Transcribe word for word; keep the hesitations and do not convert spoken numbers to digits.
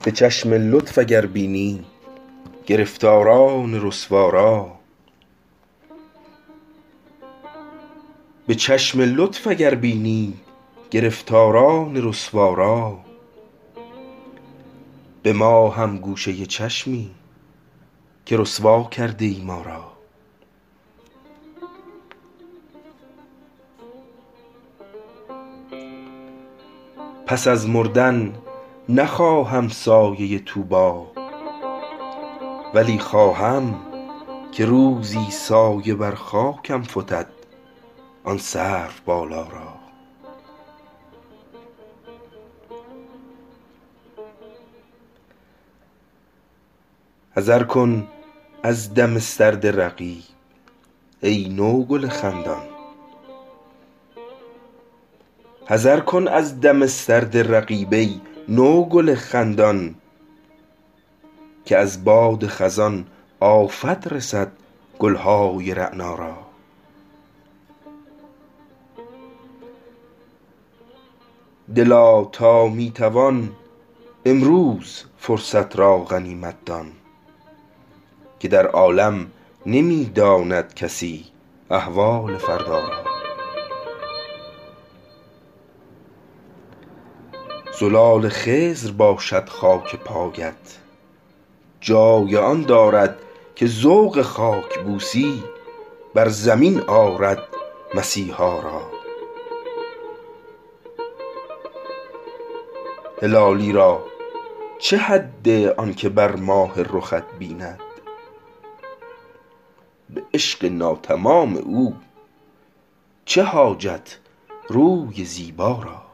به چشم لطف اگر بینی گرفتاران رسوا را، به چشم لطف اگر بینی گرفتاران رسوا را، به ما هم گوشه چشمی که رسوا کرده ای ما را. پس از مردن نخواهم سایه طوبی، ولی خواهم که روزی سایه بر خاکم فتد آن سرو بالا را. حذر کن از دم سرد رقیب ای نوگل خندان، حذر کن از دم سرد رقیب ای نوگل خندان، که از باد خزان آفت رسد گلهای رعنا را. دلا تا می توان امروز فرصت را غنیمت دان، که در عالم نمی داند کسی احوال فردا را. زلال خضر باشد خاک پایت، جای آن دارد که ذوق خاک بوسی بر زمین آرد مسیحا را. هلالی را چه حد آن که بر ماه رخت بیند، به عشق ناتمام او چه حاجت روی زیبا را.